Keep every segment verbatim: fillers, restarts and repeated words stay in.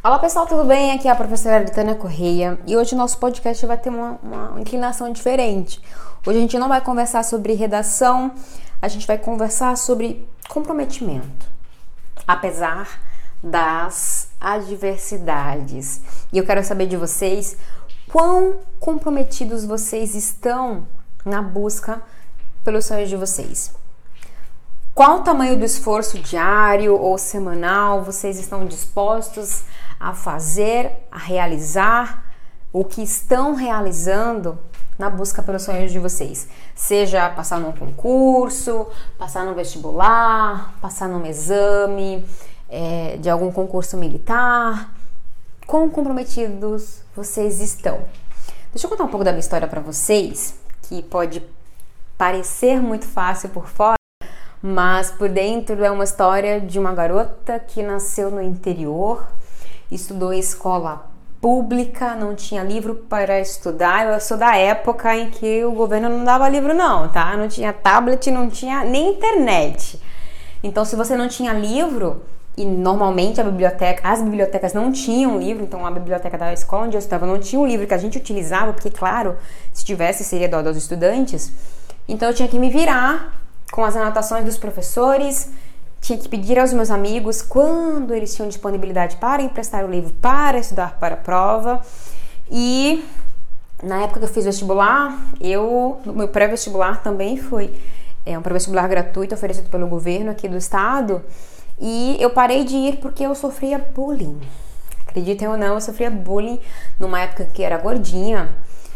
Olá pessoal, tudo bem? Aqui é a professora Aritânia Correia e hoje o nosso podcast vai ter uma, uma inclinação diferente. Hoje a gente não vai conversar sobre redação, a gente vai conversar sobre comprometimento, apesar das adversidades. E eu quero saber de vocês quão comprometidos vocês estão na busca pelos sonhos de vocês. Qual o tamanho do esforço diário ou semanal vocês estão dispostos a fazer, a realizar, o que estão realizando na busca pelos sonhos de vocês? Seja passar num concurso, passar no vestibular, passar num exame é, de algum concurso militar. Quão comprometidos vocês estão? Deixa eu contar um pouco da minha história para vocês, que pode parecer muito fácil por fora, mas por dentro é uma história de uma garota que nasceu no interior, estudou em escola pública, não tinha livro para estudar. Eu sou da época em que o governo não dava livro não, tá? Não tinha tablet, não tinha nem internet. Então, se você não tinha livro, e normalmente a biblioteca, as bibliotecas não tinham livro, então a biblioteca da escola onde eu estava não tinha um livro que a gente utilizava, porque claro, se tivesse seria dó dos estudantes. Então eu tinha que me virar com as anotações dos professores, tinha que pedir aos meus amigos quando eles tinham disponibilidade para emprestar o livro para estudar para a prova. E na época que eu fiz vestibular, eu, o meu pré-vestibular também foi é, um pré-vestibular gratuito oferecido pelo governo aqui do estado, e eu parei de ir porque eu sofria bullying. Acreditem ou não, eu sofria bullying numa época que era gordinha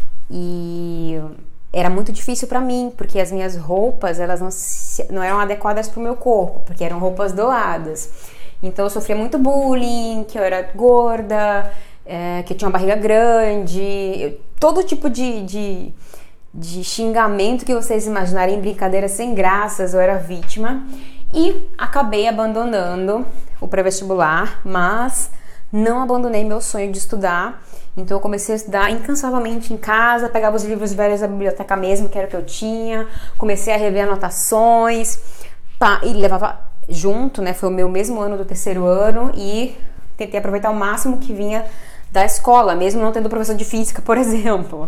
e era muito difícil pra mim, porque as minhas roupas, elas não, não eram adequadas pro meu corpo, porque eram roupas doadas. Então eu sofria muito bullying, que eu era gorda, é, que eu tinha uma barriga grande, eu, todo tipo de, de, de xingamento que vocês imaginarem, brincadeiras sem graças, eu era vítima. E acabei abandonando o pré-vestibular, mas não abandonei meu sonho de estudar. Então eu comecei a estudar incansavelmente em casa, pegava os livros velhos da biblioteca mesmo, que era o que eu tinha, comecei a rever anotações, pá, e levava junto, né, foi o meu mesmo ano do terceiro ano, e tentei aproveitar o máximo que vinha da escola, mesmo não tendo professor de física, por exemplo.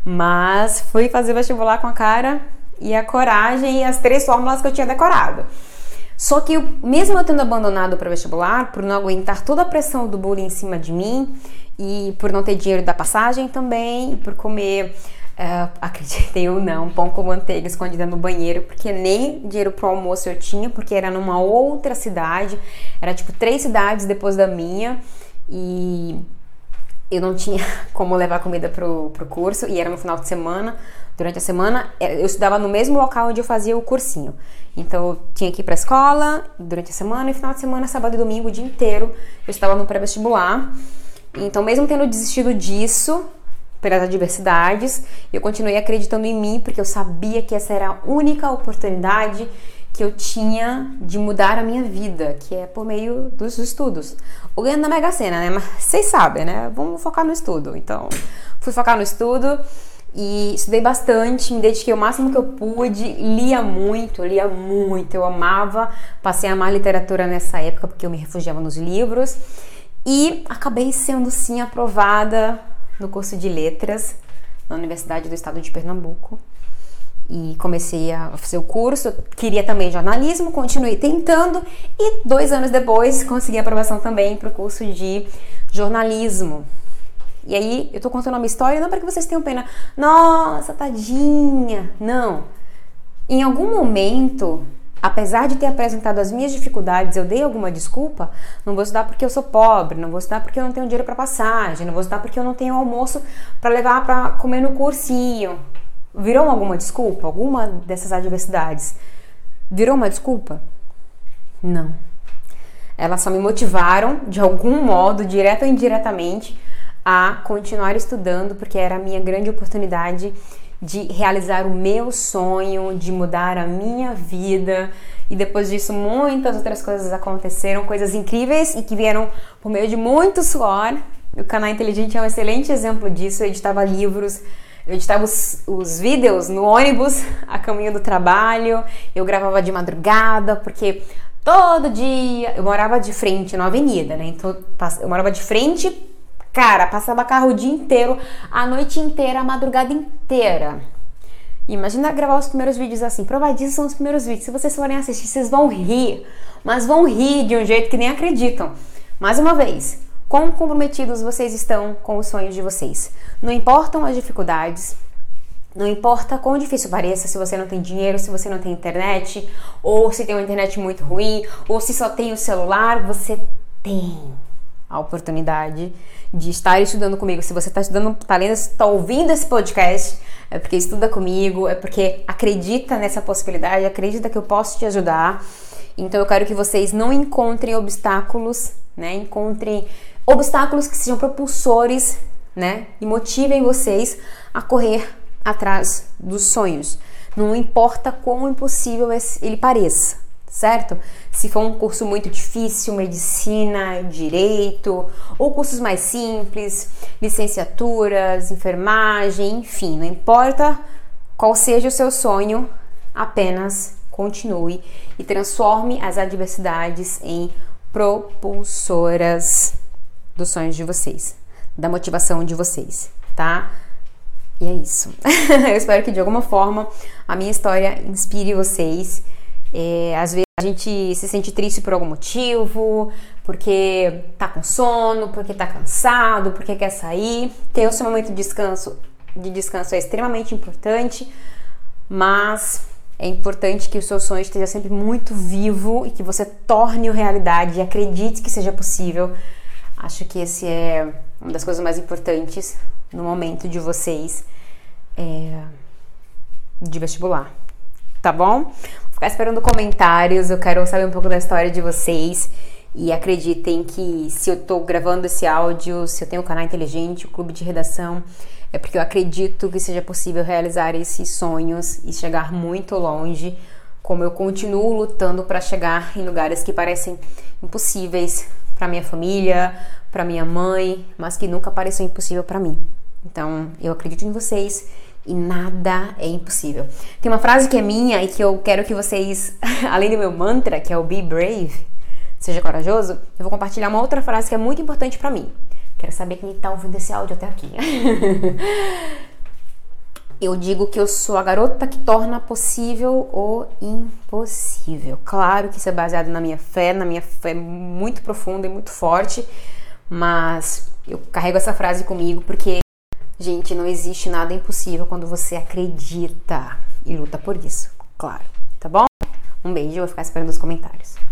Mas fui fazer vestibular com a cara e a coragem e as três fórmulas que eu tinha decorado. Só que eu, mesmo eu tendo abandonado o pré-vestibular, por não aguentar toda a pressão do bullying em cima de mim, e por não ter dinheiro da passagem também, e por comer, uh, acreditem ou não, pão com manteiga escondida no banheiro, porque nem dinheiro pro almoço eu tinha, porque era numa outra cidade, era tipo três cidades depois da minha, e eu não tinha como levar comida pro, pro curso, e era no final de semana. Durante a semana, eu estudava no mesmo local onde eu fazia o cursinho. Então, eu tinha que ir pra escola durante a semana, e final de semana, sábado e domingo, o dia inteiro, eu estava no pré-vestibular. Então, mesmo tendo desistido disso, pelas adversidades, eu continuei acreditando em mim, porque eu sabia que essa era a única oportunidade que eu tinha de mudar a minha vida, que é por meio dos estudos. Ou ganhando na Mega Sena, né? Mas vocês sabem, né? Vamos focar no estudo. Então, fui focar no estudo e estudei bastante, me dediquei o máximo que eu pude, lia muito, lia muito, eu amava, passei a amar literatura nessa época, porque eu me refugiava nos livros. E acabei sendo, sim, aprovada no curso de letras na Universidade do Estado de Pernambuco. E comecei a fazer o curso, eu queria também jornalismo, continuei tentando. E dois anos depois, consegui aprovação também para o curso de jornalismo. E aí, eu tô contando uma história não para que vocês tenham pena. Nossa, tadinha! Não. Em algum momento, apesar de ter apresentado as minhas dificuldades, eu dei alguma desculpa. Não vou estudar porque eu sou pobre, não vou estudar porque eu não tenho dinheiro para passagem, não vou estudar porque eu não tenho almoço para levar para comer no cursinho. Virou alguma desculpa? Alguma dessas adversidades virou uma desculpa? Não. Elas só me motivaram, de algum modo, direto ou indiretamente, a continuar estudando, porque era a minha grande oportunidade de realizar o meu sonho, de mudar a minha vida. E depois disso, muitas outras coisas aconteceram, coisas incríveis e que vieram por meio de muito suor. O Canal Inteligente é um excelente exemplo disso. Eu editava livros, eu editava os, os vídeos no ônibus, a caminho do trabalho. Eu gravava de madrugada, porque Todo dia, eu morava de frente na avenida, né? Então eu morava de frente, cara, passava carro o dia inteiro, a noite inteira, a madrugada inteira. Imagina gravar os primeiros vídeos assim, prova disso são os primeiros vídeos. Se vocês forem assistir, vocês vão rir, mas vão rir de um jeito que nem acreditam. Mais uma vez, quão comprometidos vocês estão com os sonhos de vocês? Não importam as dificuldades, não importa quão difícil pareça, se você não tem dinheiro, se você não tem internet, ou se tem uma internet muito ruim, ou se só tem o celular, você tem a oportunidade de estar estudando comigo. Se você está estudando, está lendo, está ouvindo esse podcast, é porque estuda comigo, é porque acredita nessa possibilidade, acredita que eu posso te ajudar. Então eu quero que vocês não encontrem obstáculos, né? Encontrem obstáculos que sejam propulsores, né? E motivem vocês a correr atrás dos sonhos. Não importa quão impossível ele pareça, certo? Se for um curso muito difícil, medicina, direito, ou cursos mais simples, licenciaturas, enfermagem, enfim, não importa qual seja o seu sonho, apenas continue e transforme as adversidades em propulsoras dos sonhos de vocês, da motivação de vocês, tá? E é isso. Eu espero que de alguma forma a minha história inspire vocês. É, às vezes a gente se sente triste por algum motivo, porque tá com sono, porque tá cansado, porque quer sair. Ter o seu momento de descanso, de descanso é extremamente importante, mas é importante que o seu sonho esteja sempre muito vivo e que você torne-o realidade e acredite que seja possível. Acho que esse é uma das coisas mais importantes no momento de vocês é, de vestibular, tá bom? Vou ficar esperando comentários, eu quero saber um pouco da história de vocês e acreditem que se eu tô gravando esse áudio, se eu tenho o canal inteligente, o clube de redação, é porque eu acredito que seja possível realizar esses sonhos e chegar muito longe, como eu continuo lutando para chegar em lugares que parecem impossíveis para minha família, para minha mãe, mas que nunca pareceu impossível para mim. Então, eu acredito em vocês e nada é impossível. Tem uma frase que é minha e que eu quero que vocês, além do meu mantra, que é o Be Brave, seja corajoso, eu vou compartilhar uma outra frase que é muito importante pra mim. Quero saber quem tá ouvindo esse áudio até aqui. Eu digo que eu sou a garota que torna possível o impossível. Claro que isso é baseado na minha fé, na minha fé muito profunda e muito forte, mas eu carrego essa frase comigo porque, gente, não existe nada impossível quando você acredita e luta por isso, claro, tá bom? Um beijo, eu vou ficar esperando os comentários.